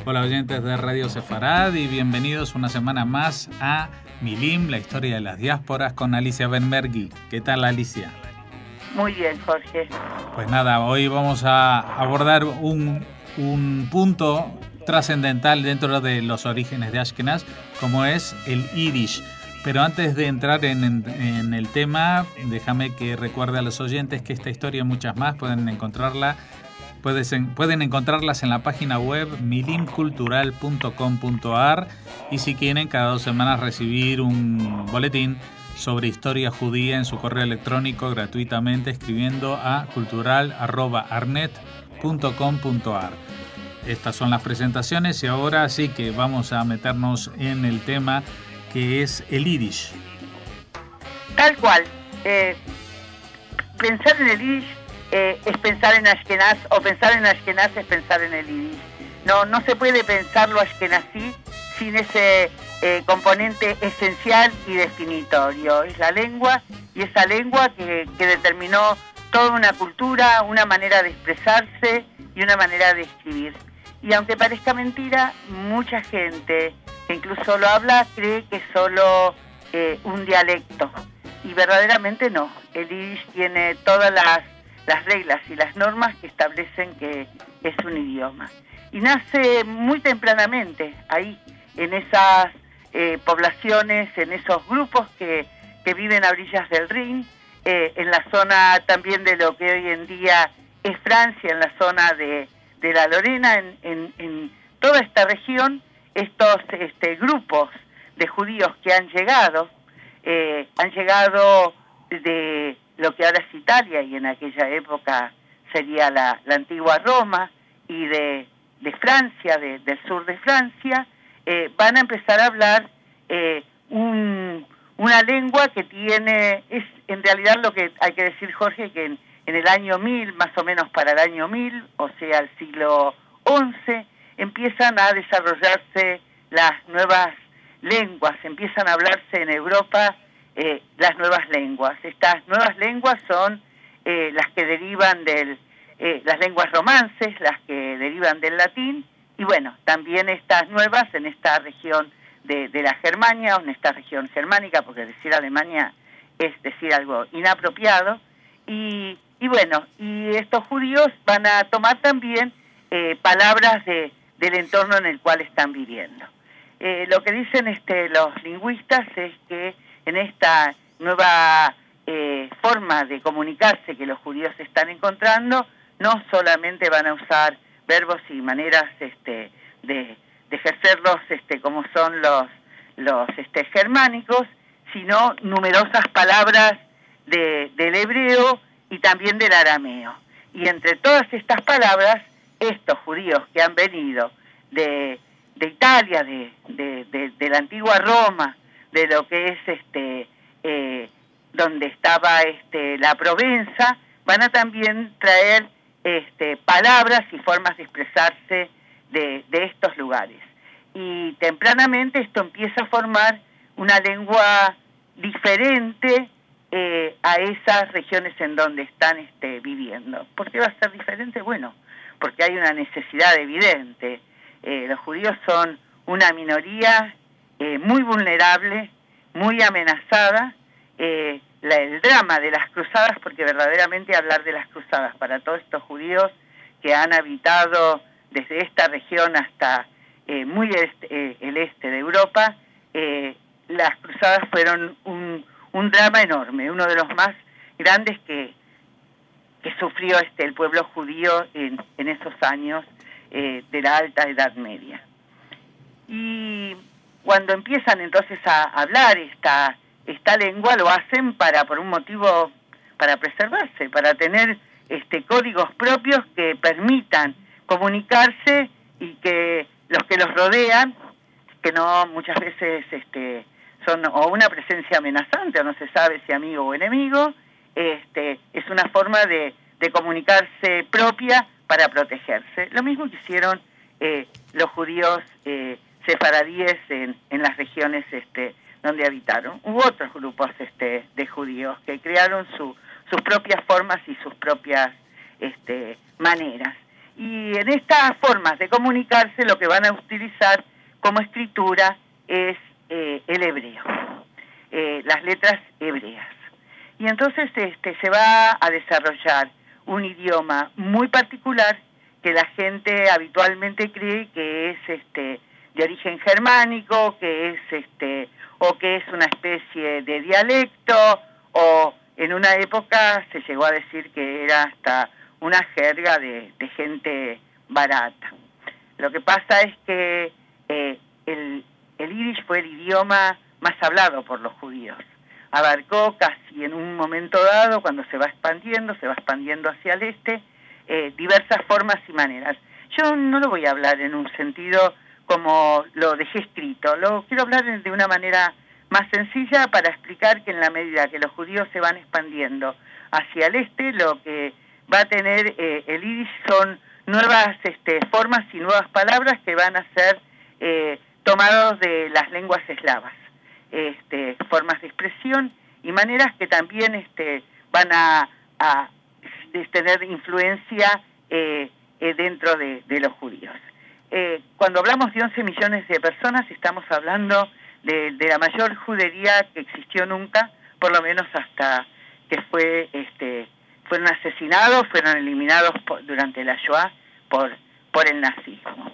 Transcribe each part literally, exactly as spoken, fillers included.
Hola oyentes de Radio Sefarad y bienvenidos una semana más a Milim, la historia de las diásporas con Alicia Benmergui. ¿Qué tal, Alicia? Muy bien, Jorge. Pues nada, hoy vamos a abordar un, un punto trascendental dentro de los orígenes de Ashkenaz, como es el Yiddish. Pero antes de entrar en, en, en el tema, déjame que recuerde a los oyentes que esta historia y muchas más pueden encontrarla Pueden, pueden encontrarlas en la página web milim cultural punto com punto a r y si quieren cada dos semanas recibir un boletín sobre historia judía en su correo electrónico gratuitamente escribiendo a cultural arroba arnet punto com punto a r. Estas son las presentaciones y ahora sí que vamos a meternos en el tema que es el Yiddish. Tal cual. Eh, pensar en el Yiddish Eh, es pensar en Ashkenaz, o pensar en Ashkenaz es pensar en el Yiddish. No, no se puede pensarlo ashkenazí sin ese eh, componente esencial y definitorio. Es la lengua, y esa lengua que, que determinó toda una cultura, una manera de expresarse y una manera de escribir. Y aunque parezca mentira, mucha gente que incluso lo habla cree que es solo eh, un dialecto. Y verdaderamente no. El Yiddish tiene todas las las reglas y las normas que establecen que es un idioma. Y nace muy tempranamente ahí, en esas eh, poblaciones, en esos grupos que, que viven a orillas del Rin, eh, en la zona también de lo que hoy en día es Francia, en la zona de, de la Lorena, en, en, en toda esta región, estos este, grupos de judíos que han llegado, eh, han llegado de lo que ahora es Italia y en aquella época sería la, la antigua Roma, y de, de Francia, de, del sur de Francia, eh, van a empezar a hablar eh, un, una lengua que tiene, es en realidad lo que hay que decir, Jorge, que en, en el año mil, más o menos para el año mil, o sea, el siglo once, empiezan a desarrollarse las nuevas lenguas, empiezan a hablarse en Europa Eh, las nuevas lenguas. Estas nuevas lenguas son eh, las que derivan del, eh, las lenguas romances, las que derivan del latín, y bueno, también estas nuevas en esta región de, de la Germania, o en esta región germánica, porque decir Alemania es decir algo inapropiado, y, y bueno, y estos judíos van a tomar también eh, palabras de, del entorno en el cual están viviendo. Eh, lo que dicen este, los lingüistas es que en esta nueva eh, forma de comunicarse que los judíos están encontrando, no solamente van a usar verbos y maneras este, de, de ejercerlos este, como son los, los este, germánicos, sino numerosas palabras de, del hebreo y también del arameo. Y entre todas estas palabras, estos judíos que han venido de, de Italia, de, de, de, de la antigua Roma, de lo que es este eh, donde estaba este la Provenza, van a también traer este palabras y formas de expresarse de, de estos lugares. Y tempranamente esto empieza a formar una lengua diferente eh, a esas regiones en donde están este, viviendo. ¿Por qué va a ser diferente? Bueno, porque hay una necesidad evidente. Eh, los judíos son una minoría Eh, muy vulnerable, muy amenazada. Eh, la, el drama de las cruzadas, porque verdaderamente hablar de las cruzadas para todos estos judíos que han habitado desde esta región hasta eh, muy este, eh, el este de Europa, eh, las cruzadas fueron un, un drama enorme, uno de los más grandes que, que sufrió este, el pueblo judío en, en esos años eh, de la Alta Edad Media. Y cuando empiezan entonces a hablar esta, esta lengua, lo hacen para por un motivo, para preservarse, para tener este, códigos propios que permitan comunicarse y que los que los rodean, que no muchas veces este, son o una presencia amenazante o no se sabe si amigo o enemigo, este, es una forma de, de comunicarse propia para protegerse. Lo mismo que hicieron eh, los judíos eh, sefaradíes en, en las regiones este, donde habitaron. Hubo otros grupos este, de judíos que crearon su, sus propias formas y sus propias este, maneras. Y en estas formas de comunicarse lo que van a utilizar como escritura es eh, el hebreo, eh, las letras hebreas. Y entonces este, se va a desarrollar un idioma muy particular que la gente habitualmente cree que es este, de origen germánico, que es este, o que es una especie de dialecto, o en una época se llegó a decir que era hasta una jerga de, de gente barata. Lo que pasa es que eh, el, el yiddish fue el idioma más hablado por los judíos. Abarcó casi en un momento dado, cuando se va expandiendo, se va expandiendo hacia el este, eh, diversas formas y maneras. Yo no lo voy a hablar en un sentido como lo dejé escrito, lo quiero hablar de una manera más sencilla para explicar que en la medida que los judíos se van expandiendo hacia el este, lo que va a tener eh, el yiddish son nuevas este, formas y nuevas palabras que van a ser eh, tomados de las lenguas eslavas, este, formas de expresión y maneras que también este, van a, a tener influencia eh, eh, dentro de, de los judíos. Eh, cuando hablamos de once millones de personas, estamos hablando de, de la mayor judería que existió nunca, por lo menos hasta que fue este, fueron asesinados, fueron eliminados por, durante la Shoah por, por el nazismo.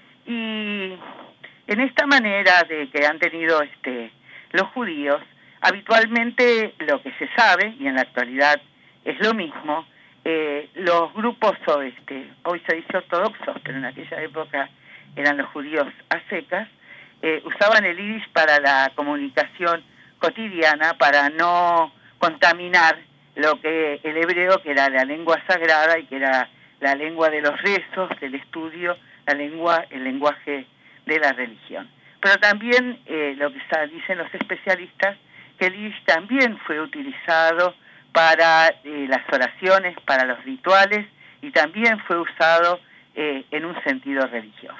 Y en esta manera de que han tenido este, los judíos, habitualmente lo que se sabe, y en la actualidad es lo mismo, eh, los grupos, o este, hoy se dice ortodoxos, pero en aquella época eran los judíos a secas, eh, usaban el yiddish para la comunicación cotidiana, para no contaminar lo que el hebreo, que era la lengua sagrada y que era la lengua de los rezos, del estudio, la lengua, el lenguaje de la religión. Pero también eh, lo que dicen los especialistas, que el yiddish también fue utilizado para eh, las oraciones, para los rituales, y también fue usado eh, en un sentido religioso.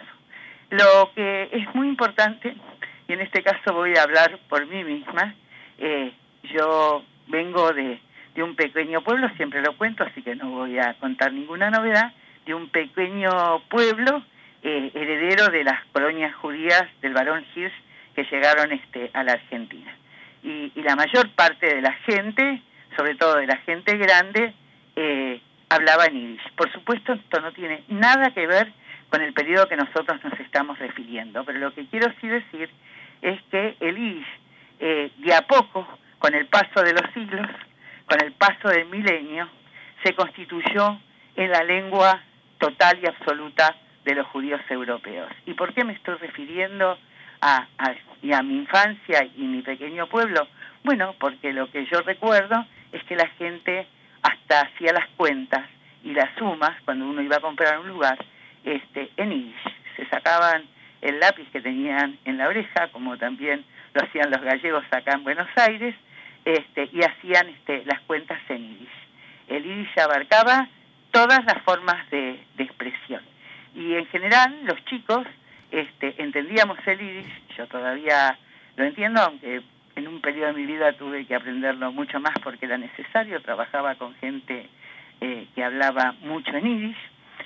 Lo que es muy importante, y en este caso voy a hablar por mí misma, eh, yo vengo de, de un pequeño pueblo, siempre lo cuento, así que no voy a contar ninguna novedad, de un pequeño pueblo eh, heredero de las colonias judías del barón Hirsch que llegaron este, a la Argentina. Y, y la mayor parte de la gente, sobre todo de la gente grande, eh, hablaba en yiddish. Por supuesto, esto no tiene nada que ver con el periodo que nosotros nos estamos refiriendo, pero lo que quiero sí decir es que el yiddish, eh, de a poco, con el paso de los siglos, con el paso del milenio, se constituyó en la lengua total y absoluta de los judíos europeos. ¿Y por qué me estoy refiriendo a, a, y a mi infancia y mi pequeño pueblo? Bueno, porque lo que yo recuerdo es que la gente hasta hacía las cuentas y las sumas cuando uno iba a comprar un lugar este, en yiddish. Se sacaban el lápiz que tenían en la oreja, como también lo hacían los gallegos acá en Buenos Aires, este, y hacían este, las cuentas en yiddish. El yiddish abarcaba todas las formas de, de expresión. Y en general los chicos este, entendíamos el yiddish, yo todavía lo entiendo, aunque en un periodo de mi vida tuve que aprenderlo mucho más porque era necesario, trabajaba con gente eh, que hablaba mucho en yiddish.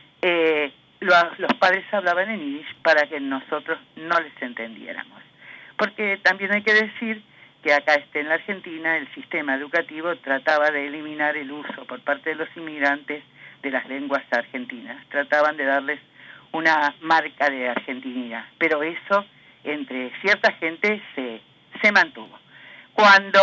Eh, los, los padres hablaban en yiddish para que nosotros no les entendiéramos. Porque también hay que decir que acá este, en la Argentina el sistema educativo trataba de eliminar el uso por parte de los inmigrantes de las lenguas argentinas. Trataban de darles una marca de argentinidad, pero eso entre cierta gente se, se mantuvo. Cuando,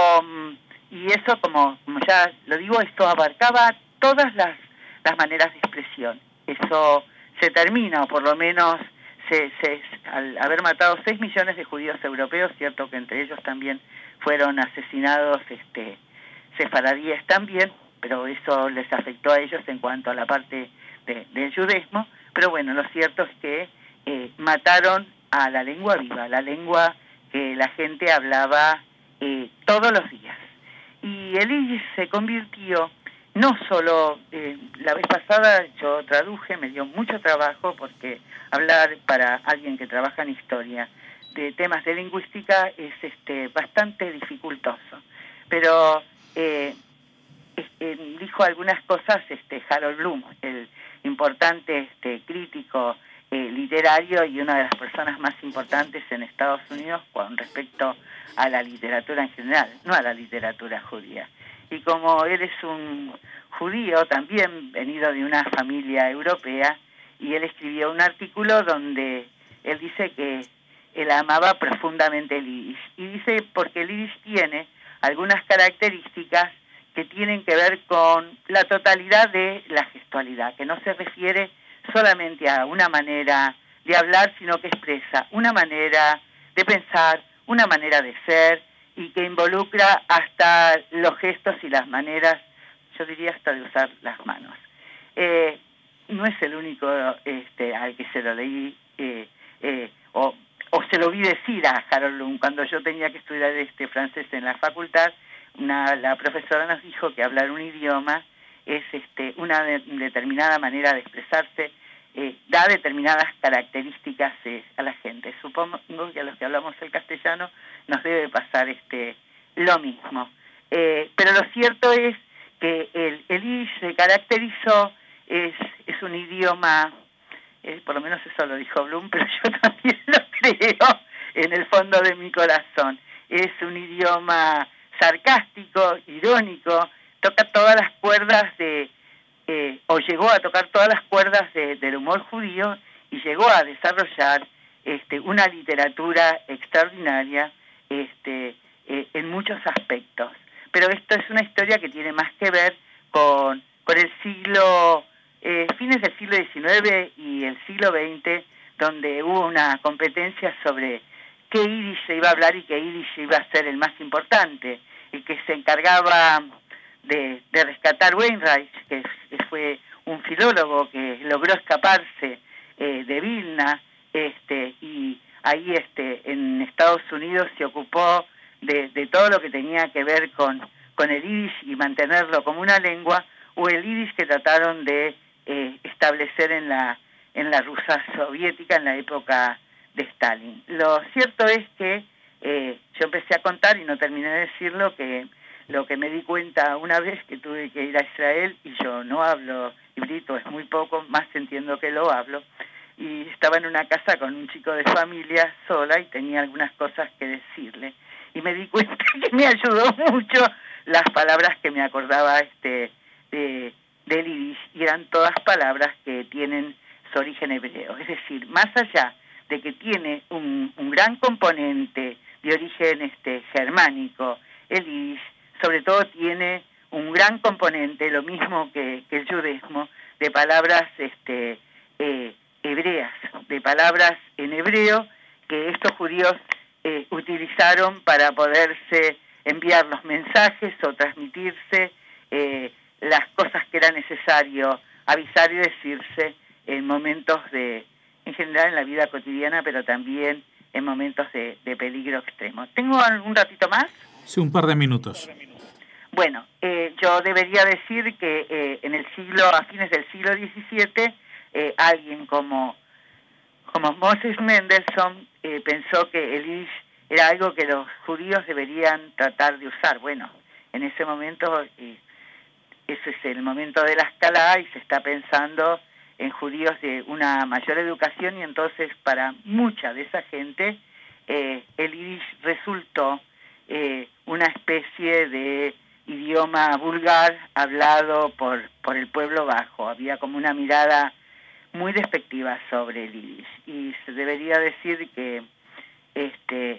y eso como, como ya lo digo, esto abarcaba todas las, las maneras de expresión. Eso se termina, o por lo menos se, se, al haber matado seis millones de judíos europeos, cierto que entre ellos también fueron asesinados este, sefaradíes también, pero eso les afectó a ellos en cuanto a la parte de, del judaísmo. Pero bueno, lo cierto es que eh, mataron a la lengua viva, la lengua que la gente hablaba eh, todos los días. Y el yiddish se convirtió, no solo, eh, la vez pasada yo traduje, me dio mucho trabajo porque hablar para alguien que trabaja en historia de temas de lingüística es este, bastante dificultoso. Pero eh, eh, dijo algunas cosas este, Harold Bloom, el importante este, crítico eh, literario y una de las personas más importantes en Estados Unidos con respecto a la literatura en general, no a la literatura judía. Y como él es un judío también venido de una familia europea, y él escribió un artículo donde él dice que él amaba profundamente el yiddish. Y dice porque el yiddish tiene algunas características que tienen que ver con la totalidad de la gestualidad, que no se refiere solamente a una manera de hablar, sino que expresa una manera de pensar, una manera de ser, y que involucra hasta los gestos y las maneras, yo diría hasta de usar las manos. Eh, no es el único este, al que se lo leí, eh, eh, o, o se lo vi decir a Harold Bloom cuando yo tenía que estudiar este francés en la facultad. Una, la profesora nos dijo que hablar un idioma es este, una de, determinada manera de expresarse, eh, da determinadas características eh, a la gente. Supongo que a los que hablamos el castellano nos debe pasar este, lo mismo. Eh, pero lo cierto es que el, el yiddish se caracterizó, es, es un idioma, eh, por lo menos eso lo dijo Bloom, pero yo también lo creo en el fondo de mi corazón. Es un idioma sarcástico, irónico, toca todas las cuerdas de, eh, o llegó a tocar todas las cuerdas de, del humor judío, y llegó a desarrollar este, una literatura extraordinaria este, eh, en muchos aspectos. Pero esto es una historia que tiene más que ver con, con el siglo, eh, fines del siglo diecinueve y el siglo veinte, donde hubo una competencia sobre qué yiddish se iba a hablar y qué yiddish iba a ser el más importante. El que se encargaba de, de rescatar Wainwright, que, que fue un filólogo que logró escaparse eh, de Vilna, este, y ahí este, en Estados Unidos se ocupó de, de todo lo que tenía que ver con, con el yiddish y mantenerlo como una lengua, o el yiddish que trataron de eh, establecer en la, en la Rusia soviética en la época de Stalin. Lo cierto es que eh, yo empecé a contar y no terminé de decirlo, que lo que me di cuenta una vez que tuve que ir a Israel, y yo no hablo hebreo, es muy poco, más entiendo que lo hablo, y estaba en una casa con un chico de familia sola y tenía algunas cosas que decirle, y me di cuenta que me ayudó mucho las palabras que me acordaba este de, del yiddish, y eran todas palabras que tienen su origen hebreo, es decir, más allá de que tiene un, un gran componente de origen este, germánico, el yiddish, sobre todo tiene un gran componente, lo mismo que, que el judaísmo, de palabras este, eh, hebreas, de palabras en hebreo que estos judíos eh, utilizaron para poderse enviar los mensajes o transmitirse eh, las cosas que era necesario avisar y decirse en momentos de, en general en la vida cotidiana, pero también en momentos de, de peligro extremo. ¿Tengo un ratito más? Sí, un par de minutos. Bueno, eh, yo debería decir que eh, en el siglo, a fines del siglo diecisiete, eh, alguien como, como Moses Mendelssohn eh, pensó que el yiddish era algo que los judíos deberían tratar de usar. Bueno, en ese momento, eh, ese es el momento de la escalada y se está pensando en judíos de una mayor educación, y entonces para mucha de esa gente eh, el yiddish resultó eh, una especie de idioma vulgar hablado por, por el pueblo bajo. Había como una mirada muy despectiva sobre el yiddish, y se debería decir que este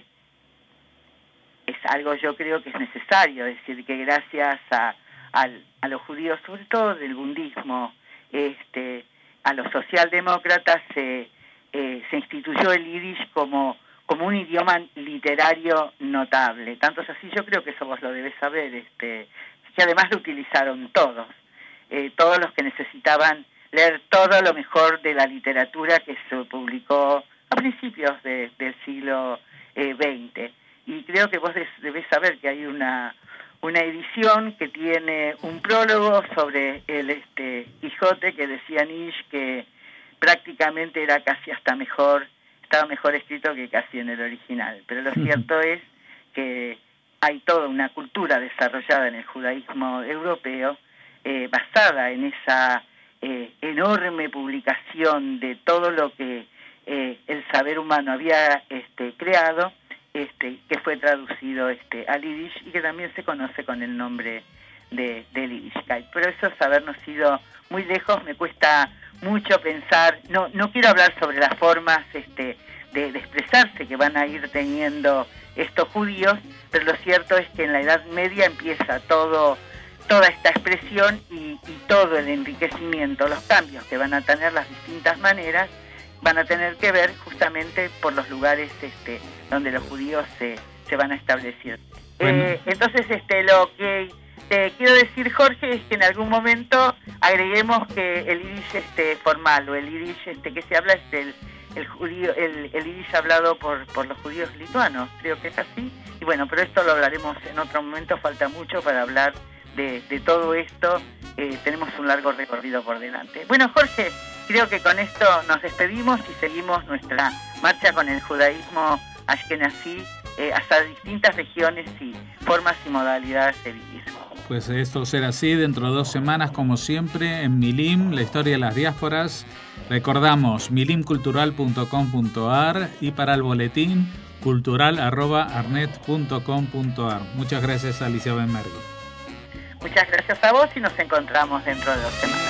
es algo, yo creo que es necesario decir que gracias a, a, a los judíos, sobre todo del bundismo, este a los socialdemócratas se, eh, se instituyó el yiddish como, como un idioma literario notable. Tanto es así, yo creo que eso vos lo debes saber, este, que además lo utilizaron todos, eh, todos los que necesitaban leer todo lo mejor de la literatura que se publicó a principios de, del siglo eh, veinte. Y creo que vos debés saber que hay una... una edición que tiene un prólogo sobre el este Quijote, que decía Nietzsche que prácticamente era casi hasta mejor, estaba mejor escrito que casi en el original. Pero lo cierto es que hay toda una cultura desarrollada en el judaísmo europeo eh, basada en esa eh, enorme publicación de todo lo que eh, el saber humano había este, creado, este, que fue traducido este, al Yiddish y que también se conoce con el nombre de, del Yiddishkeit. Pero eso es habernos ido muy lejos, me cuesta mucho pensar, no no quiero hablar sobre las formas este, de, de expresarse que van a ir teniendo estos judíos, pero lo cierto es que en la Edad Media empieza todo toda esta expresión y, y todo el enriquecimiento, los cambios que van a tener las distintas maneras, van a tener que ver justamente por los lugares este, donde los judíos se, se van a establecer. Bueno. Eh, entonces, este, lo que te quiero decir, Jorge, es que en algún momento agreguemos que el Yiddish este, formal o el Yiddish este, que se habla es el, el, judío, el, el Yiddish hablado por, por los judíos lituanos, creo que es así. Y bueno, pero esto lo hablaremos en otro momento, falta mucho para hablar de, de todo esto, eh, tenemos un largo recorrido por delante. Bueno, Jorge, creo que con esto nos despedimos y seguimos nuestra marcha con el judaísmo ashkenazí eh, hasta distintas regiones y formas y modalidades de yidismo. Pues esto será así dentro de dos semanas, como siempre, en Milim, la historia de las diásporas. Recordamos milim cultural punto com punto ar y para el boletín cultural arroba arnet punto com punto ar. Muchas gracias, Alicia Benmergui. Muchas gracias a vos y nos encontramos dentro de dos semanas.